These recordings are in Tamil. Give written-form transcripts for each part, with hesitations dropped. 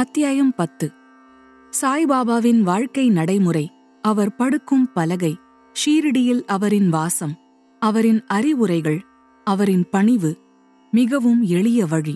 அத்தியாயம் 10. சாய்பாபாவின் வாழ்க்கை நடைமுறை, அவர் படுக்கும் பலகை, ஷீரடியில் அவரின் வாசம், அவரின் அறிவுரைகள், அவரின் பணிவு, மிகவும் எளிய வழி.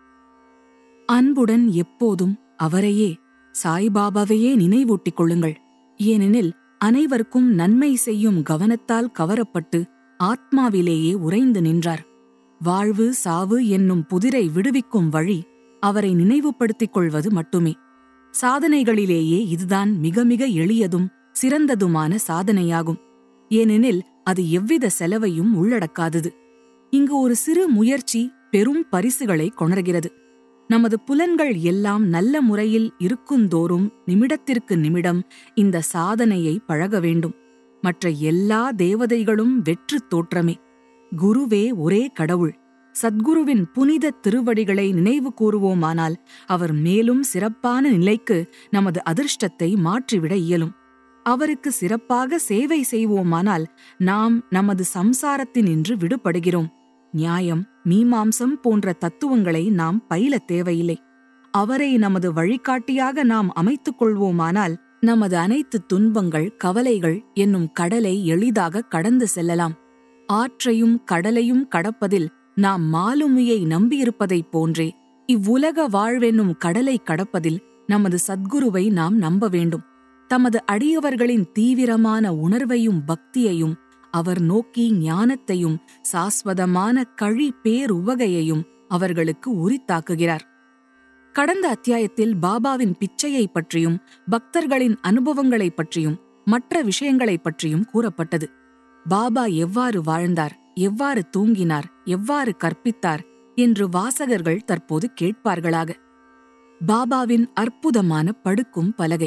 அன்புடன் எப்போதும் அவரையே, சாய்பாபாவையே நினைவூட்டிக் கொள்ளுங்கள். ஏனெனில் அனைவருக்கும் நன்மை செய்யும் கவனத்தால் கவரப்பட்டு ஆத்மாவிலேயே உறைந்து நின்றார். வாழ்வு சாவு என்னும் புதிரை விடுவிக்கும் வழி அவரை நினைவுபடுத்திக் கொள்வது மட்டுமே. சாதனைகளிலேயே இதுதான் மிக மிக எளியதும் சிறந்ததுமான சாதனையாகும். ஏனெனில் அது எவ்வித செலவையும் உள்ளடக்காதது. இங்கு ஒரு சிறு முயற்சி பெரும் பரிசுகளை கொணர்கிறது. நமது புலன்கள் எல்லாம் நல்ல முறையில் இருக்குந்தோறும் நிமிடத்திற்கு நிமிடம் இந்த சாதனையை பழக வேண்டும். மற்ற எல்லா தேவதைகளும் வெற்று தோற்றமே. குருவே ஒரே கடவுள். சத்குருவின் புனித திருவடிகளை நினைவு கூறுவோமானால் அவர் மேலும் சிறப்பான நிலைக்கு நமது அதிர்ஷ்டத்தை மாற்றிவிட இயலும். அவருக்கு சிறப்பாக சேவை செய்வோமானால் நாம் நமது சம்சாரத்தினின்று விடுபடுகிறோம். நியாயம், மீமாம்சம் போன்ற தத்துவங்களை நாம் பயில தேவையில்லை. அவரை நமது வழிகாட்டியாக நாம் அமைத்துக் கொள்வோமானால் நமது அனைத்து துன்பங்கள், கவலைகள் என்னும் கடலை எளிதாக கடந்து செல்லலாம். ஆற்றையும் கடலையும் கடப்பதில் நாம் மாலுமியை நம்பியிருப்பதைப் போன்றே இவ்வுலக வாழ்வென்னும் கடலை கடப்பதில் நமது சத்குருவை நாம் நம்ப வேண்டும். தமது அடியவர்களின் தீவிரமான உணர்வையும் பக்தியையும், அவர் நோக்கி ஞானத்தையும் சாஸ்வதமான கழி பேருவகையையும் அவர்களுக்கு உரித்தாக்குகிறார். கடந்த அத்தியாயத்தில் பாபாவின் பிச்சையைப் பற்றியும் பக்தர்களின் அனுபவங்களைப் பற்றியும் மற்ற விஷயங்களைப் பற்றியும் கூறப்பட்டது. பாபா எவ்வாறு வாழ்ந்தார், எவ்வாறு தூங்கினார், எவ்வாறு கற்பித்தார் என்று வாசகர்கள் தற்போது கேட்பார்களாக. பாபாவின் அற்புதமான படுக்கும் பலகை.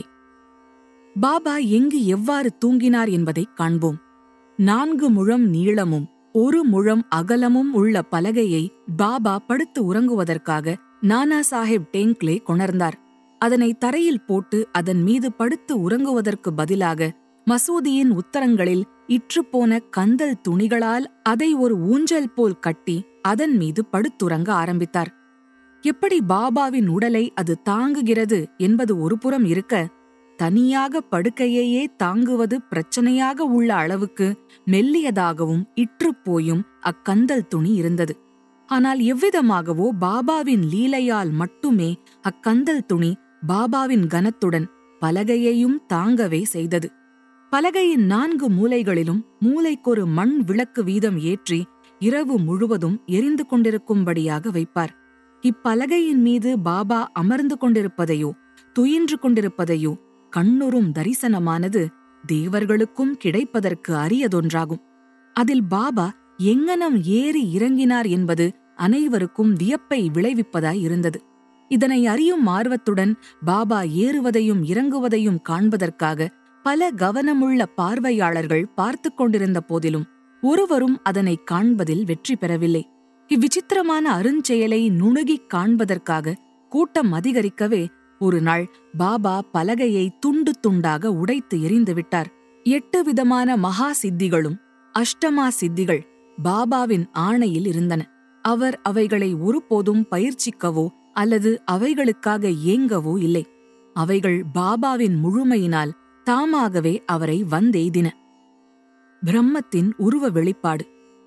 பாபா எங்கு எவ்வாறு தூங்கினார் என்பதைக் காண்போம். 4 முழம் நீளமும் 1 முழம் அகலமும் உள்ள பலகையை பாபா படுத்து உறங்குவதற்காக நானா சாஹேப் டேங்க்லே கொணர்ந்தார். அதனை தரையில் போட்டு அதன் மீது படுத்து உறங்குவதற்கு பதிலாக மசூதியின் உத்தரங்களில் இற்றுப்போன கந்தல் துணிகளால் அதை ஒரு ஊஞ்சல் போல் கட்டி அதன் மீது படுத்துறங்க ஆரம்பித்தார். எப்படி பாபாவின் உடலை அது தாங்குகிறது என்பது ஒருபுறம் இருக்க, தனியாக படுக்கையையே தாங்குவது பிரச்சனையாக உள்ள அளவுக்கு மெல்லியதாகவும் இற்றுப்போயும் அக்கந்தல் துணி இருந்தது. ஆனால் எவ்விதமாகவோ பாபாவின் லீலையால் மட்டுமே அக்கந்தல் துணி பாபாவின் கனத்துடன் பலகையையும் தாங்கவே செய்தது. பலகையின் 4 மூலைகளிலும் மூலைக்கொரு மண் விளக்கு வீதம் ஏற்றி இரவு முழுவதும் எரிந்து கொண்டிருக்கும்படியாக வைப்பார். இப்பலகையின் மீது பாபா அமர்ந்து கொண்டிருப்பதையோ துயின்று கொண்டிருப்பதையோ கண்ணுறும் தரிசனமானது தேவர்களுக்கும் கிடைப்பதற்கு அரியதொன்றாகும். அதில் பாபா எங்கனம் ஏறி இறங்கினார் என்பது அனைவருக்கும் வியப்பை விளைவிப்பதாய் இருந்தது. இதனை அறியும் ஆர்வத்துடன் பாபா ஏறுவதையும் இறங்குவதையும் காண்பதற்காக பல கவனமுள்ள பார்வையாளர்கள் பார்த்து கொண்டிருந்த போதிலும் ஒருவரும் அதனை காண்பதில் வெற்றி பெறவில்லை. இவ்விசித்திரமான அருஞ்செயலை நுணுகிக் காண்பதற்காக கூட்டம் அதிகரிக்கவே ஒரு நாள் பாபா பலகையை துண்டு துண்டாக உடைத்து எறிந்துவிட்டார். 8 விதமான மகா சித்திகளும் அஷ்டமா சித்திகள் பாபாவின் ஆணையில் இருந்தன. அவர் அவைகளை ஒருபோதும் பயிற்சிக்கவோ அல்லது அவைகளுக்காக ஏங்கவோ இல்லை. அவைகள் பாபாவின் முழுமையினால் தாமாகவே அவரை வந்தெய்தின. பிரம்மத்தின் உருவ வெளிப்பாடு.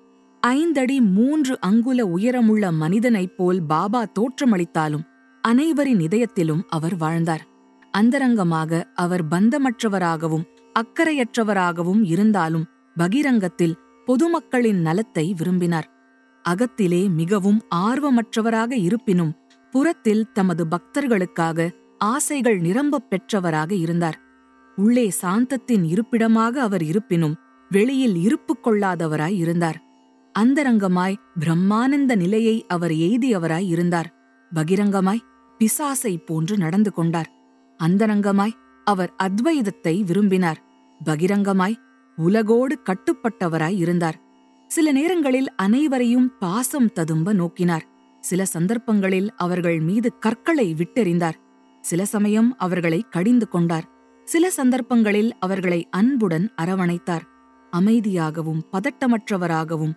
5 அடி 3 அங்குல உயரமுள்ள மனிதனைப் போல் பாபா தோற்றமளித்தாலும் அனைவரின் இதயத்திலும் அவர் வாழ்ந்தார். அந்தரங்கமாக அவர் பந்தமற்றவராகவும் அக்கறையற்றவராகவும் இருந்தாலும் பகிரங்கத்தில் பொதுமக்களின் நலத்தை விரும்பினார். அகத்திலே மிகவும் ஆர்வமற்றவராக இருப்பினும் புறத்தில் தமது பக்தர்களுக்காக ஆசைகள் நிரம்பப் பெற்றவராக இருந்தார். உள்ளே சாந்தத்தின் இருப்பிடமாக அவர் இருப்பினும் வெளியில் இருப்பு கொள்ளாதவராய் இருந்தார். அந்தரங்கமாய் பிரம்மானந்த நிலையை அவர் எய்தியவராய் இருந்தார். பகிரங்கமாய் பிசாசை போன்று நடந்து கொண்டார். அந்தரங்கமாய் அவர் அத்வைதத்தை விரும்பினார். பகிரங்கமாய் உலகோடு கட்டுப்பட்டவராய் இருந்தார். சில நேரங்களில் அனைவரையும் பாசம் ததும்ப நோக்கினார். சில சந்தர்ப்பங்களில் அவர்கள் மீது கற்களை விட்டெறிந்தார். சில சமயம் அவர்களை கடிந்து கொண்டார். சில சந்தர்ப்பங்களில் அவர்களை அன்புடன் அரவணைத்தார். அமைதியாகவும் பதட்டமற்றவராகவும்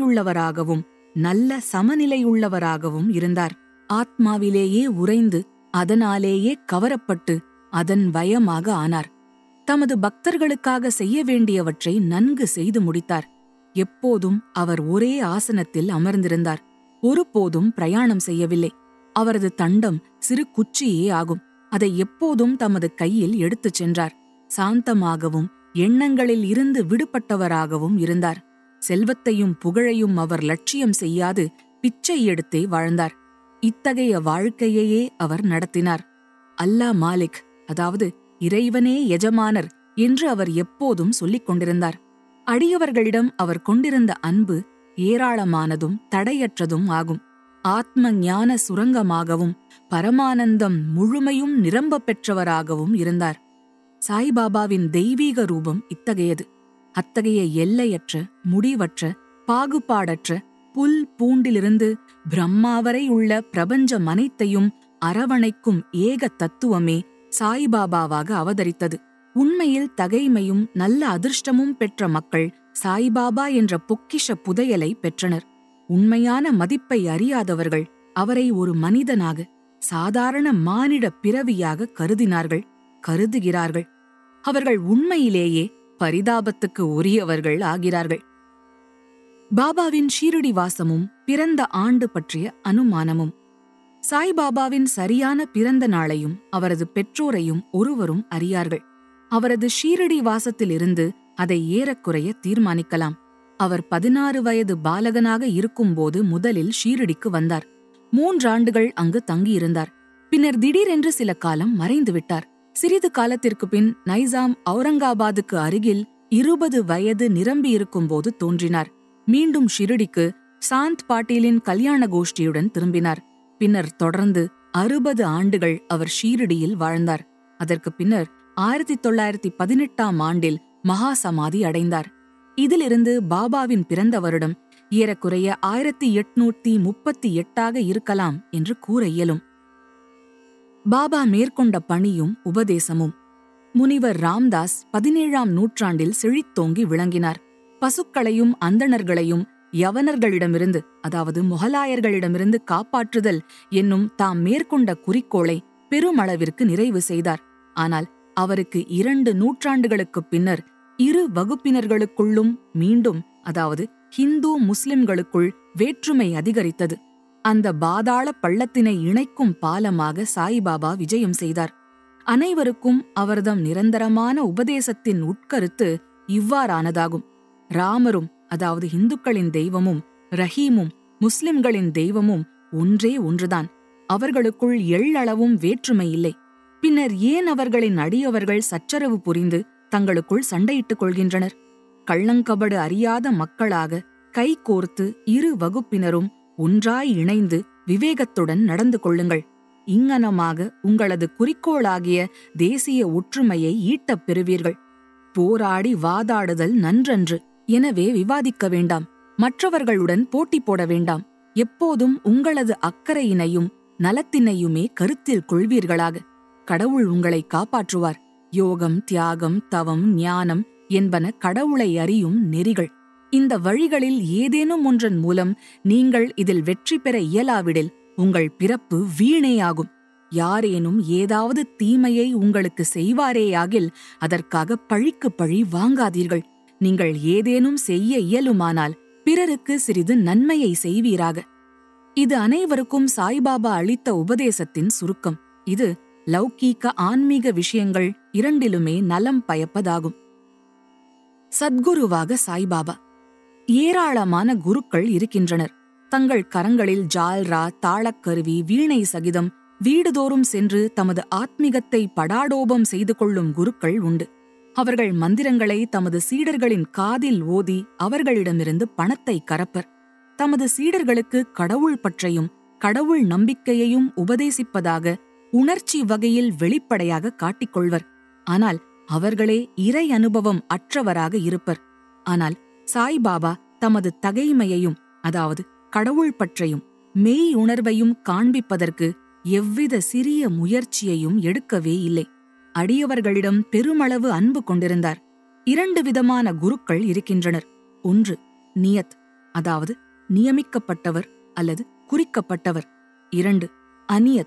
பொறுமையுள்ளவராகவும் நல்ல சமநிலையுள்ளவராகவும் இருந்தார். ஆத்மாவிலேயே உறைந்து அதனாலேயே கவரப்பட்டு அதன் வயமாக ஆனார். தமது பக்தர்களுக்காக செய்ய வேண்டியவற்றை நன்கு செய்து முடித்தார். எப்போதும் அவர் ஒரே ஆசனத்தில் அமர்ந்திருந்தார். ஒருபோதும் பிரயாணம் செய்யவில்லை. அவரது தண்டம் சிறு குச்சியே ஆகும். அதை எப்போதும் தமது கையில் எடுத்துச் சென்றார். சாந்தமாகவும் எண்ணங்களில் இருந்து விடுபட்டவராகவும் இருந்தார். செல்வத்தையும் புகழையும் அவர் லட்சியம் செய்யாது பிச்சை எடுத்தே வாழ்ந்தார். இத்தகைய வாழ்க்கையையே அவர் நடத்தினார். அல்லா மாலிக், அதாவது இறைவனே எஜமானர் என்று அவர் எப்போதும் சொல்லிக் கொண்டிருந்தார். அடியவர்களிடம் அவர் கொண்டிருந்த அன்பு ஏராளமானதும் தடையற்றதும் ஆகும். ஆத்ம ஞான சுரங்கமாகவும் பரமானந்தம் முழுமையும் நிரம்ப பெற்றவராகவும் இருந்தார். சாய்பாபாவின் தெய்வீக ரூபம் இத்தகையது. அத்தகைய எல்லையற்ற, முடிவற்ற, பாகுபாடற்ற, புல் பூண்டிலிருந்து பிரம்மா வரை உள்ள பிரபஞ்சம் அனைத்தையும் அரவணைக்கும் ஏக தத்துவமே சாய்பாபாவாக அவதரித்தது. உண்மையில் தகைமையும் நல்ல அதிர்ஷ்டமும் பெற்ற மக்கள் சாய்பாபா என்ற பொக்கிஷ புதையலை பெற்றனர். உண்மையான மதிப்பை அறியாதவர்கள் அவரை ஒரு மனிதனாக, சாதாரண மானிட பிறவியாக கருதுகிறார்கள். அவர்கள் உண்மையிலேயே பரிதாபத்துக்கு உரியவர்கள் ஆகிறார்கள். பாபாவின் ஷீரடி வாசமும் பிறந்த ஆண்டு பற்றிய அனுமானமும். சாய்பாபாவின் சரியான பிறந்த நாளையும் அவரது பெற்றோரையும் ஒருவரும் அறியார்கள். அவரது ஷீரடி வாசத்திலிருந்து அதை ஏறக்குறைய தீர்மானிக்கலாம். அவர் 16 வயது பாலகனாக இருக்கும்போது முதலில் ஷீரடிக்கு வந்தார். 3 ஆண்டுகள் அங்கு தங்கியிருந்தார். பின்னர் திடீரென்று சில காலம் மறைந்துவிட்டார். சிறிது காலத்திற்கு பின் நைசாம் அவுரங்காபாதுக்கு அருகில் 20 வயது நிரம்பியிருக்கும்போது தோன்றினார். மீண்டும் ஷிரடிக்கு சாந்த் பாட்டீலின் கல்யாண கோஷ்டியுடன் திரும்பினார். பின்னர் தொடர்ந்து 60 ஆண்டுகள் அவர் ஷீரடியில் வாழ்ந்தார். அதற்கு பின்னர் 1918ஆம் ஆண்டில் மகா சமாதி அடைந்தார். இதிலிருந்து பாபாவின் பிறந்த வருடம் ஏறக்குறைய 1838ஆக இருக்கலாம் என்று கூற இயலும். பாபா மேற்கொண்ட பணியும் உபதேசமும். முனிவர் ராம்தாஸ் 17ஆம் நூற்றாண்டில் செழித்தோங்கி விளங்கினார். பசுக்களையும் அந்தணர்களையும் யவனர்களிடமிருந்து, அதாவது முகலாயர்களிடமிருந்து காப்பாற்றுதல் என்னும் தாம் மேற்கொண்ட குறிக்கோளை பெருமளவிற்கு நிறைவு செய்தார். ஆனால் அவருக்கு 2 நூற்றாண்டுகளுக்குப் பின்னர் 2 வகுப்பினர்களுக்குள்ளும் மீண்டும், அதாவது ஹிந்து முஸ்லிம்களுக்குள் வேற்றுமை அதிகரித்தது. அந்த பாதாள பள்ளத்தினை இணைக்கும் பாலமாக சாய்பாபா விஜயம் செய்தார். அனைவருக்கும் அவர்தம் நிரந்தரமான உபதேசத்தின் உட்கருத்து இவ்வாறானதாகும். ராமரும், அதாவது இந்துக்களின் தெய்வமும், ரஹீமும் முஸ்லிம்களின் தெய்வமும் ஒன்றே ஒன்றுதான். அவர்களுக்குள் எள்ளளவும் வேற்றுமை இல்லை. பின்னர் ஏன் அவர்களின் அடியவர்கள் சச்சரவு புரிந்து தங்களுக்குள் சண்டையிட்டுக் கொள்கின்றனர்? கள்ளங்கபடு அறியாத மக்களாக கை கோர்த்து 2 வகுப்பினரும் ஒன்றாய் இணைந்து விவேகத்துடன் நடந்து கொள்ளுங்கள். இங்ஙனமாக உங்களது குறிக்கோளாகிய தேசிய ஒற்றுமையை ஈட்டப் பெறுவீர்கள். போராடி வாதாடுதல் நன்றன்று. எனவே விவாதிக்க வேண்டாம். மற்றவர்களுடன் போட்டி போட வேண்டாம். எப்போதும் உங்களது அக்கறையினையும் நலத்தினையுமே கருத்தில் கொள்வீர்களாக. கடவுள் உங்களை காப்பாற்றுவார். யோகம், தியாகம், தவம், ஞானம் என்பன கடவுளை அறியும் நெறிகள். இந்த வழிகளில் ஏதேனும் ஒன்றன் மூலம் நீங்கள் இதில் வெற்றி பெற இயலாவிடில் உங்கள் பிறப்பு வீணேயாகும். யாரேனும் ஏதாவது தீமையை உங்களுக்கு செய்வாரேயாகில் அதற்காக பழிக்கு பழி வாங்காதீர்கள். நீங்கள் ஏதேனும் செய்ய இயலுமானால் பிறருக்கு சிறிது நன்மையை செய்வீராக. இது அனைவருக்கும் சாய்பாபா அளித்த உபதேசத்தின் சுருக்கம். இது லௌகீக ஆன்மீக விஷயங்கள் இரண்டிலுமே நலம் பயப்பதாகும். சத்குருவாக சாய்பாபா. ஏராளமான குருக்கள் இருக்கின்றனர். தங்கள் கரங்களில் ஜால்ரா, தாளக்கருவி, வீணை சகிதம் வீடுதோறும் சென்று தமது ஆத்மீகத்தை படாடோபம் செய்து கொள்ளும் குருக்கள் உண்டு. அவர்கள் மந்திரங்களை தமது சீடர்களின் காதில் ஓதி அவர்களிடமிருந்து பணத்தை கறப்பர். தமது சீடர்களுக்கு கடவுள் பற்றையும் கடவுள் நம்பிக்கையையும் உபதேசிப்பதாக உணர்ச்சி வகையில் வெளிப்படையாக காட்டிக்கொள்வர். ஆனால் அவர்களே இறை அனுபவம் அற்றவராக இருப்பர். ஆனால் சாய்பாபா தமது தகைமையையும், அதாவது கடவுள் பற்றையும் மெய் உணர்வையும் காண்பிப்பதற்கு எவ்வித சிறிய முயற்சியையும் எடுக்கவே இல்லை. அடியவர்களிடம் பெருமளவு அன்பு கொண்டிருந்தார். 2 விதமான குருக்கள் இருக்கின்றனர். ஒன்று நியத், அதாவது நியமிக்கப்பட்டவர் அல்லது குறிக்கப்பட்டவர். 2 அநியத்,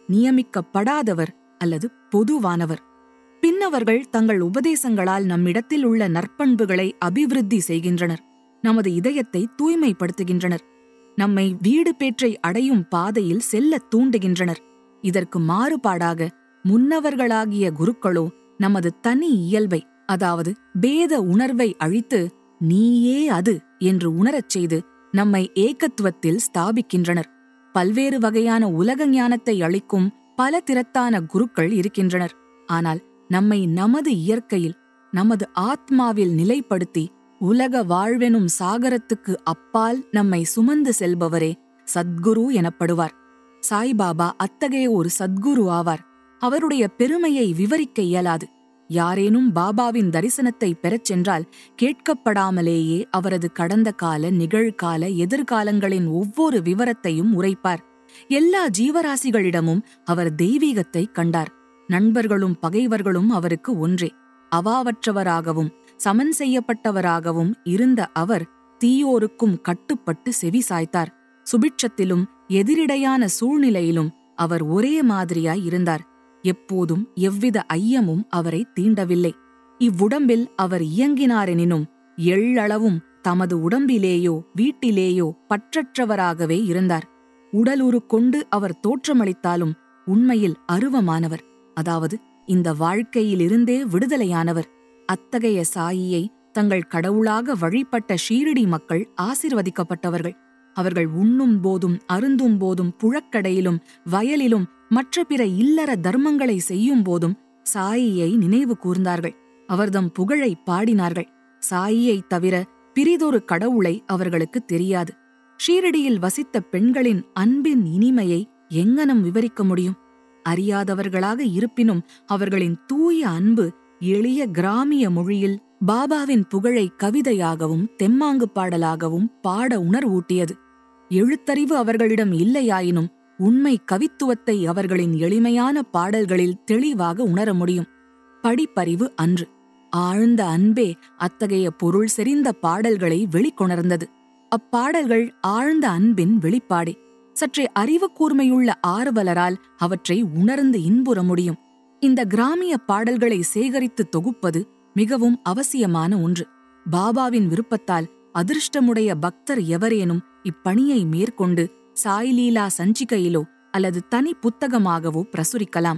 நியமிக்கப்படாதவர் அல்லது பொதுவானவர். பின்னவர்கள் தங்கள் உபதேசங்களால் நம்மிடத்தில் உள்ள நற்பண்புகளை அபிவிருத்தி செய்கின்றனர், நமது இதயத்தை தூய்மைப்படுத்துகின்றனர், நம்மை வீடு பேற்றை அடையும் பாதையில் செல்ல தூண்டுகின்றனர். இதற்கு மாறுபாடாக முன்னவர்களாகிய குருக்களோ நமது தனி இயல்பை, அதாவது பேத உணர்வை அழித்து நீயே அது என்று உணரச் செய்து நம்மை ஏகத்துவத்தில் ஸ்தாபிக்கின்றனர். பல்வேறு வகையான உலக ஞானத்தை அளிக்கும் பல திறத்தான குருக்கள் இருக்கின்றனர். ஆனால் நம்மை நமது இயற்கையில், நமது ஆத்மாவில் நிலைப்படுத்தி உலக வாழ்வெனும் சாகரத்துக்கு அப்பால் நம்மை சுமந்து செல்பவரே சத்குரு எனப்படுவார். சாய்பாபா அத்தகைய ஒரு சத்குரு ஆவார். அவருடைய பெருமையை விவரிக்க இயலாது. யாரேனும் பாபாவின் தரிசனத்தை பெறச் சென்றால் கேட்கப்படாமலேயே அவரது கடந்த கால, நிகழ்கால, எதிர்காலங்களின் ஒவ்வொரு விவரத்தையும் உரைப்பார். எல்லா ஜீவராசிகளிடமும் அவர் தெய்வீகத்தை கண்டார். நண்பர்களும் பகைவர்களும் அவருக்கு ஒன்றே. அவாவற்றவராகவும் சமன் செய்யப்பட்டவராகவும் இருந்த அவர் தீயோருக்கும் கட்டுப்பட்டு செவி சாய்த்தார். சுபிட்சத்திலும் எதிரிடையான சூழ்நிலையிலும் அவர் ஒரே மாதிரியாய் இருந்தார். எப்போதும் எவ்வித ஐயமும் அவரை தீண்டவில்லை. இவ்வுடம்பில் அவர் இயங்கினாரெனினும் எள்ளளவும் தமது உடம்பிலேயோ வீட்டிலேயோ பற்றற்றவராகவே இருந்தார். உடலுரு கொண்டு அவர் தோற்றமளித்தாலும் உண்மையில் அருவமானவர், அதாவது இந்த வாழ்க்கையிலிருந்தே விடுதலையானவர். அத்தகைய சாயியை தங்கள் கடவுளாக வழிபட்ட ஷீரடி மக்கள் ஆசீர்வதிக்கப்பட்டவர்கள். அவர்கள் உண்ணும் போதும் அருந்தும் போதும் புழக்கடையிலும் வயலிலும் மற்ற பிற இல்லற தர்மங்களை செய்யும் போதும் சாயியை நினைவு கூர்ந்தார்கள். அவர்தம் புகழை பாடினார்கள். சாயியை தவிர பிரிதொரு கடவுளை அவர்களுக்கு தெரியாது. ஷீரடியில் வசித்த பெண்களின் அன்பின் இனிமையை எங்கனம் விவரிக்க முடியும்? அறியாதவர்களாக இருப்பினும் அவர்களின் தூய அன்பு எளிய கிராமிய மொழியில் பாபாவின் புகழை கவிதையாகவும் தெம்மாங்கு பாடலாகவும் பாட உணர்வூட்டியது. எழுத்தறிவு அவர்களிடம் இல்லையாயினும் உண்மை கவித்துவத்தை அவர்களின் எளிமையான பாடல்களில் தெளிவாக உணர முடியும். படிப்பறிவு அன்று, ஆழ்ந்த அன்பே அத்தகைய பொருள் செறிந்த பாடல்களை வெளிக்கொணர்ந்தது. அப்பாடல்கள் ஆழ்ந்த அன்பின் வெளிப்பாடே. சற்றே அறிவு கூர்மையுள்ள ஆர்வலரால் அவற்றை உணர்ந்து இன்புற முடியும். இந்த கிராமிய பாடல்களை சேகரித்து தொகுப்பது மிகவும் அவசியமான ஒன்று. பாபாவின் விருப்பத்தால் அதிர்ஷ்டமுடைய பக்தர் எவரேனும் இப்பணியை மேற்கொண்டு சாய்லீலா சஞ்சிகையிலோ அல்லது தனி புத்தகமாகவோ பிரசுரிக்கலாம்.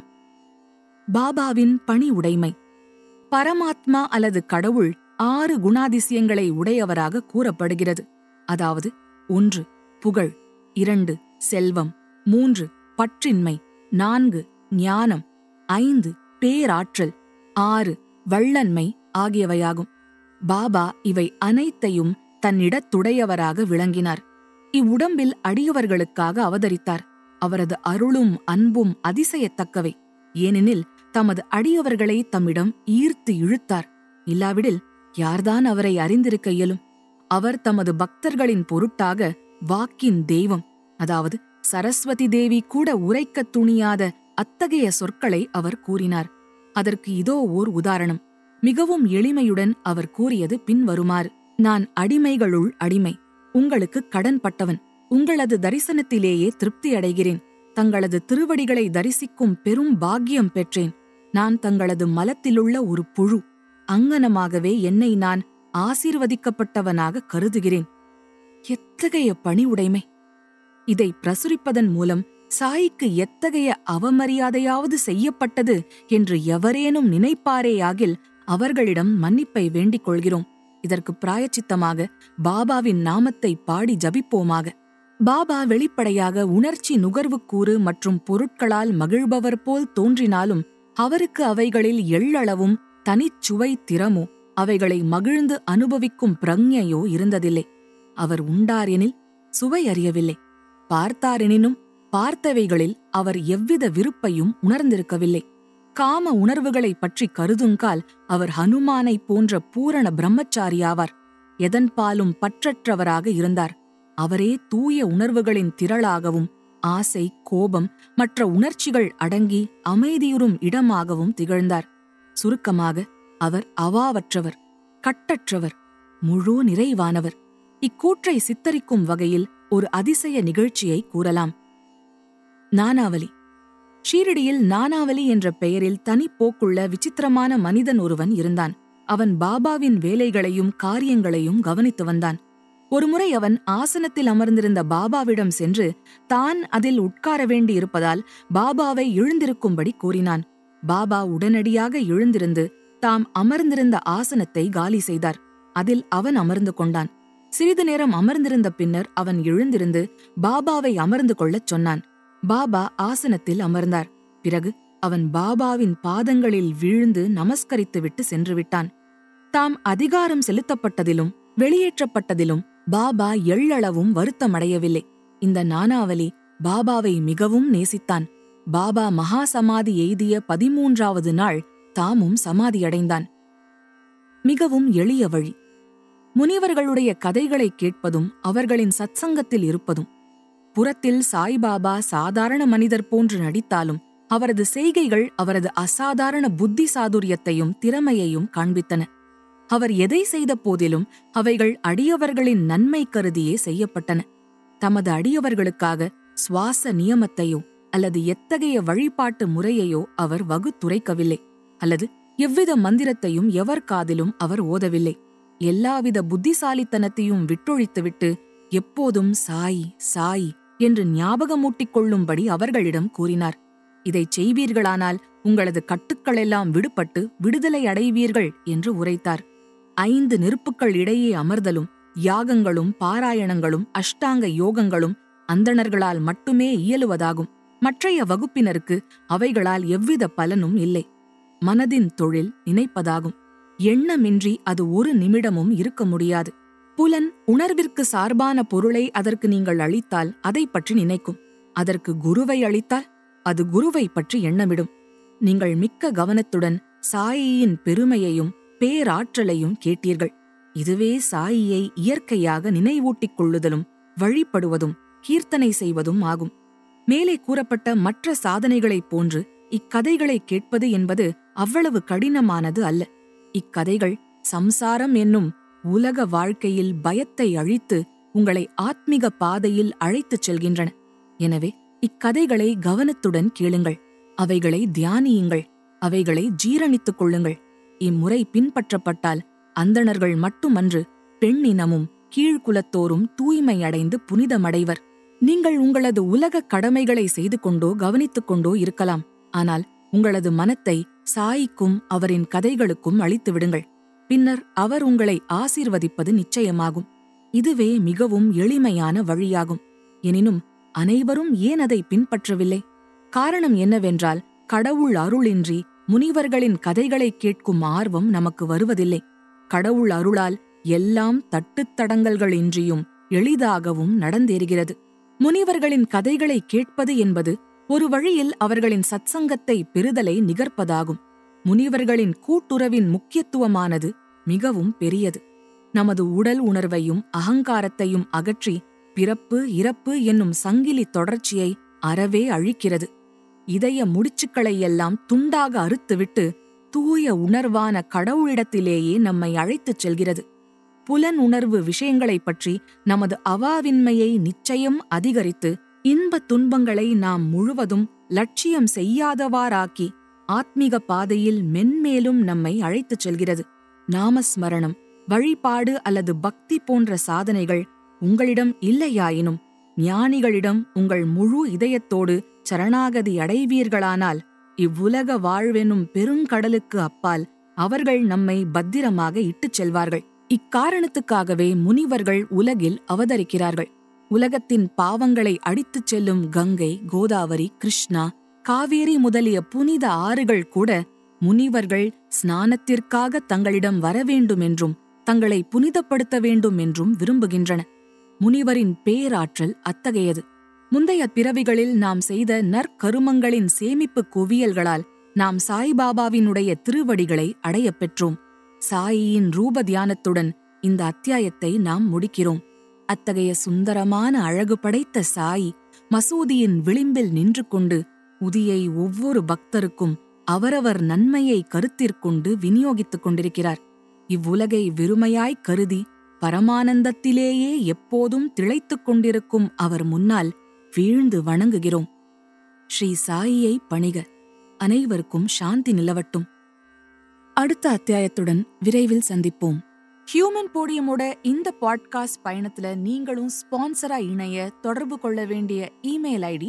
பாபாவின் பணி உடைமை. பரமாத்மா அல்லது கடவுள் 6 குணாதிசயங்களை உடையவராக கூறப்படுகிறது. அதாவது 1 புகழ், 2 செல்வம், 3 பற்றின்மை, 4 ஞானம், 5 பேராற்றல், 6 வள்ளன்மை ஆகியவையாகும். பாபா இவை அனைத்தையும் தன்னிடத்துடையவராக விளங்கினார். இவ்வுடம்பில் அடியவர்களுக்காக அவதரித்தார். அவரது அருளும் அன்பும் அதிசயத்தக்கவை. ஏனெனில் தமது அடியவர்களை தம்மிடம் ஈர்த்து இழுத்தார். இல்லாவிடில் யார்தான் அவரை அறிந்திருக்க இயலும்? அவர் தமது பக்தர்களின் பொருட்டாக வாக்கின் தெய்வம், அதாவது சரஸ்வதி தேவி கூட உரைக்கத் துணியாத அத்தகைய சொற்களை அவர் கூறினார். அதற்கு இதோ ஓர் உதாரணம். மிகவும் எளிமையுடன் அவர் கூறியது பின்வருமாறு: நான் அடிமைகளுள் அடிமை, உங்களுக்கு கடன்பட்டவன். உங்களது தரிசனத்திலேயே திருப்தி அடைகிறேன். தங்களது திருவடிகளை தரிசிக்கும் பெரும் பாக்கியம் பெற்றேன். நான் தங்களது மலத்திலுள்ள ஒரு புழு. அங்கனமாகவே என்னை நான் ஆசீர்வதிக்கப்பட்டவனாக கருதுகிறேன். எத்தகைய பணிவுடைமை! இதை பிரசுரிப்பதன் மூலம் சாய்க்கு எத்தகைய அவமரியாதையாவது செய்யப்பட்டது என்று எவரேனும் நினைப்பாரேயாகில் அவர்களிடம் மன்னிப்பை வேண்டிக் கொள்கிறோம். இதற்கு பிராயச்சித்தமாக பாபாவின் நாமத்தை பாடி ஜபிப்போமாக. பாபா வெளிப்படையாக உணர்ச்சி நுகர்வுக்கூறு மற்றும் பொருட்களால் மகிழ்பவர் போல் தோன்றினாலும் அவருக்கு அவைகளில் எள்ளளவும் தனிச்சுவை திறமோ அவைகளை மகிழ்ந்து அனுபவிக்கும் பிரஞ்ஞையோ இருந்ததில்லை. அவர் உண்டாரெனில் சுவை அறியவில்லை, பார்த்தாரெனினும் பார்த்தவைகளில் அவர் எவ்வித விருப்பையும் உணர்ந்திருக்கவில்லை. காம உணர்வுகளை பற்றி கருதுங்கால் அவர் ஹனுமானைப் போன்ற பூரண பிரம்மச்சாரியாவார். எதன்பாலும் பற்றற்றவராக இருந்தார். அவரே தூய உணர்வுகளின் திரளாகவும் ஆசை, கோபம் மற்ற உணர்ச்சிகள் அடங்கி அமைதியுறும் இடமாகவும் திகழ்ந்தார். சுருக்கமாக அவர் அவாவற்றவர், கட்டற்றவர், முழு நிறைவானவர். இக்கூற்றை சித்தரிக்கும் வகையில் ஒரு அதிசய நிகழ்ச்சியை கூறலாம். நானாவலி. ஷீரடியில் நானாவலி என்ற பெயரில் தனிப்போக்குள்ள விசித்திரமான மனிதன் ஒருவன் இருந்தான். அவன் பாபாவின் வேலைகளையும் காரியங்களையும் கவனித்து வந்தான். ஒருமுறை அவன் ஆசனத்தில் அமர்ந்திருந்த பாபாவிடம் சென்று தான் அதில் உட்கார வேண்டியிருப்பதால் பாபாவை எழுந்திருக்கும்படி கூறினான். பாபா உடனடியாக எழுந்திருந்து தாம் அமர்ந்திருந்த ஆசனத்தை காலி செய்தார். அதில் அவன் அமர்ந்து கொண்டான். சிறிது நேரம் அமர்ந்திருந்த பின்னர் அவன் எழுந்திருந்து பாபாவை அமர்ந்து கொள்ளச் சொன்னான். பாபா ஆசனத்தில் அமர்ந்தார். பிறகு அவன் பாபாவின் பாதங்களில் வீழ்ந்து நமஸ்கரித்துவிட்டு சென்று விட்டான். தாம் அதிகாரம் செலுத்தப்பட்டதிலும் வெளியேற்றப்பட்டதிலும் பாபா எள்ளளவும் வருத்தமடையவில்லை. இந்த நானாவலி பாபாவை மிகவும் நேசித்தான். பாபா மகா சமாதி எய்திய 13வது நாள் தாமும் சமாதியடைந்தான். மிகவும் எளிய வழி. முனிவர்களுடைய கதைகளை கேட்பதும் அவர்களின் சத்சங்கத்தில் இருப்பதும். புறத்தில் சாய்பாபா சாதாரண மனிதர் போன்று நடித்தாலும் அவரது செய்கைகள் அவரது அசாதாரண புத்தி சாதுரியத்தையும் திறமையையும் காண்பித்தன. அவர் எதை செய்த போதிலும் அவைகள் அடியவர்களின் நன்மை கருதியே செய்யப்பட்டன. தமது அடியவர்களுக்காக சுவாச நியமத்தையோ அல்லது எத்தகைய வழிபாட்டு முறையையோ அவர் வகுத்துரைக்கவில்லை, அல்லது எவ்வித மந்திரத்தையும் எவர் காதிலும் அவர் ஓதவில்லை. எல்லாவித புத்திசாலித்தனத்தையும் விட்டொழித்துவிட்டு எப்போதும் சாய் சாய் என்று ஞாபகமூட்டிக் கொள்ளும்படி அவர்களிடம் கூறினார். இதைச் செய்வீர்களானால் உங்களது கட்டுக்களெல்லாம் விடுபட்டு விடுதலை அடைவீர்கள் என்று உரைத்தார். 5 நெருப்புக்கள் இடையே அமர்தலும் யாகங்களும் பாராயணங்களும் அஷ்டாங்க யோகங்களும் அந்தணர்களால் மட்டுமே இயலுவதாகும். மற்றைய வகுப்பினருக்கு அவைகளால் எவ்வித பலனும் இல்லை. மனதின் தொழில் நினைப்பதாகும். எண்ணமின்றி அது ஒரு நிமிடமும் இருக்க முடியாது. புலன் உணர்விற்கு சார்பான பொருளை அதற்கு நீங்கள் அளித்தால் அதை பற்றி நினைக்கும். அதற்கு குருவை அளித்தால் அது குருவை பற்றி எண்ணமிடும். நீங்கள் மிக்க கவனத்துடன் சாயியின் பெருமையையும் பேராற்றலையும் கேட்டீர்கள். இதுவே சாயியை இயற்கையாக நினைவூட்டிக் கொள்ளுதலும் வழிபடுவதும் கீர்த்தனை செய்வதும் ஆகும். மேலே கூறப்பட்ட மற்ற சாதனைகளைப் போன்று இக்கதைகளை கேட்பது என்பது அவ்வளவு கடினமானது அல்ல. இக்கதைகள் சம்சாரம் என்னும் உலக வாழ்க்கையில் பயத்தை அழித்து உங்களை ஆத்மீக பாதையில் அழைத்துச் செல்கின்றன. எனவே இக்கதைகளை கவனத்துடன் கேளுங்கள். அவைகளை தியானியுங்கள். அவைகளை ஜீரணித்துக் கொள்ளுங்கள். இம்முறை பின்பற்றப்பட்டால் அந்தணர்கள் மட்டுமன்று, பெண்ணினமும் கீழ்குலத்தோரும் தூய்மை அடைந்து புனிதமடைவர். நீங்கள் உங்களது உலக கடமைகளை செய்து கொண்டோ கவனித்துக் கொண்டோ இருக்கலாம். ஆனால் உங்களது மனத்தை சாய்க்கும் அவரின் கதைகளுக்கும் அளித்து விடுங்கள். பின்னர் அவர் உங்களை ஆசீர்வதிப்பது நிச்சயமாகும். இதுவே மிகவும் எளிமையான வழியாகும். எனினும் அனைவரும் ஏன் அதை பின்பற்றவில்லை? காரணம் என்னவென்றால், கடவுள் அருளின்றி முனிவர்களின் கதைகளை கேட்கும் ஆர்வம் நமக்கு வருவதில்லை. கடவுள் அருளால் எல்லாம் தட்டுத்தடங்கல்களின்றியும் எளிதாகவும் நடந்தேறுகிறது. முனிவர்களின் கதைகளை கேட்பது என்பது ஒரு வழியில் அவர்களின் சத்சங்கத்தை பெறுதலை நிகர்ப்பதாகும். முனிவர்களின் கூட்டுறவின் முக்கியத்துவமானது மிகவும் பெரியது. நமது உடல் உணர்வையும் அகங்காரத்தையும் அகற்றி பிறப்பு இறப்பு என்னும் சங்கிலி தொடர்ச்சியை அறவே அழிக்கிறது. இதய முடிச்சுக்களையெல்லாம் துண்டாக அறுத்துவிட்டு தூய உணர்வான கடவுளிடத்திலேயே நம்மை அழைத்துச் செல்கிறது. புலன் உணர்வு விஷயங்களைப் பற்றி நமது அவாவின்மையை நிச்சயம் அதிகரித்து இன்பத் துன்பங்களை நாம் முழுவதும் லட்சியம் செய்யாதவாறாக்கி ஆத்மீக பாதையில் மென்மேலும் நம்மை அழைத்துச் செல்கிறது. நாமஸ்மரணம், வழிபாடு அல்லது பக்தி போன்ற சாதனைகள் உங்களிடம் இல்லையாயினும் ஞானிகளிடம் உங்கள் முழு இதயத்தோடு சரணாகதி அடைவீர்களானால் இவ்வுலக வாழ்வெனும் பெருங்கடலுக்கு அப்பால் அவர்கள் நம்மை பத்திரமாக இட்டுச் செல்வார்கள். இக்காரணத்துக்காகவே முனிவர்கள் உலகில் அவதரிக்கிறார்கள். உலகத்தின் பாவங்களை அடித்துச் செல்லும் கங்கை, கோதாவரி, கிருஷ்ணா, காவேரி முதலிய புனித ஆறுகள் கூட முனிவர்கள் ஸ்நானத்திற்காக தங்களிடம் வரவேண்டுமென்றும் தங்களை புனிதப்படுத்த வேண்டும் என்றும் விரும்புகின்றன. முனிவரின் பேராற்றல் அத்தகையது. முந்தைய பிறவிகளில் நாம் செய்த நற்கருமங்களின் சேமிப்பு குவியல்களால் நாம் சாய்பாபாவினுடைய திருவடிகளை அடையப் பெற்றோம். சாயியின் ரூப தியானத்துடன் இந்த அத்தியாயத்தை நாம் முடிக்கிறோம். அத்தகைய சுந்தரமான அழகு படைத்த சாயி மசூதியின் விளிம்பில் நின்று கொண்டு உதியை ஒவ்வொரு பக்தருக்கும் அவரவர் நன்மையை கருத்திற்கொண்டு விநியோகித்துக் கொண்டிருக்கிறார். இவ்வுலகை வெறுமையாய் கருதி பரமானந்தத்திலேயே எப்போதும் திளைத்துக் கொண்டிருக்கும் அவர் முன்னால் வீழ்ந்து வணங்குகிறோம். ஸ்ரீ சாயியை பணிக. அனைவருக்கும் சாந்தி நிலவட்டும். அடுத்த அத்தியாயத்துடன் விரைவில் சந்திப்போம். ஹியூமன் போடியமோட இந்த பாட்காஸ்ட் பயணத்துல நீங்களும் ஸ்பான்சரா இணைய தொடர்பு கொள்ள வேண்டிய email ID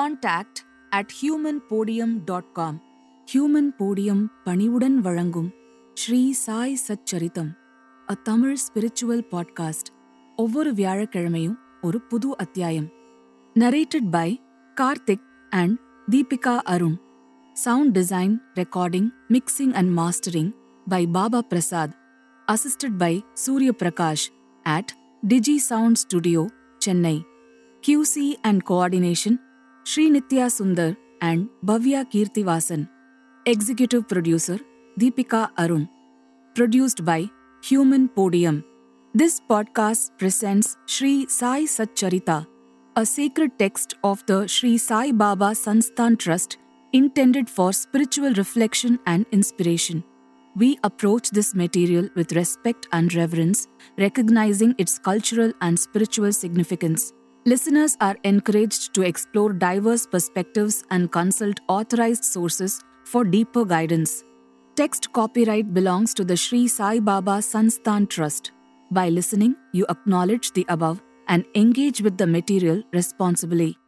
contact@humanpodium.com. Human podium பணிவுடன் வழங்கும் Sri Sai Satcharitam, a Tamil spiritual podcast. ஒவ்வொரு வியாழக்கிழமையும் ஒரு புது அத்தியாயம். Narrated by Karthik and Deepika Arun. Sound design, recording, mixing and mastering by Baba Prasad. Assisted by Surya Prakash at Digi Sound Studio, Chennai. QC and coordination Sri Nitya Sundar and Bhavya Kirtivasan. Executive producer Deepika Arun. Produced by Human Podium. This podcast presents Sri Sai Satcharita, a sacred text of the Sri Sai Baba Sansthan Trust intended for spiritual reflection and inspiration. We approach this material with respect and reverence, recognizing its cultural and spiritual significance. Listeners are encouraged to explore diverse perspectives and consult authorized sources for deeper guidance. Text copyright belongs to the Sri Sai Baba Sansthan Trust. By listening, you acknowledge the above and engage with the material responsibly.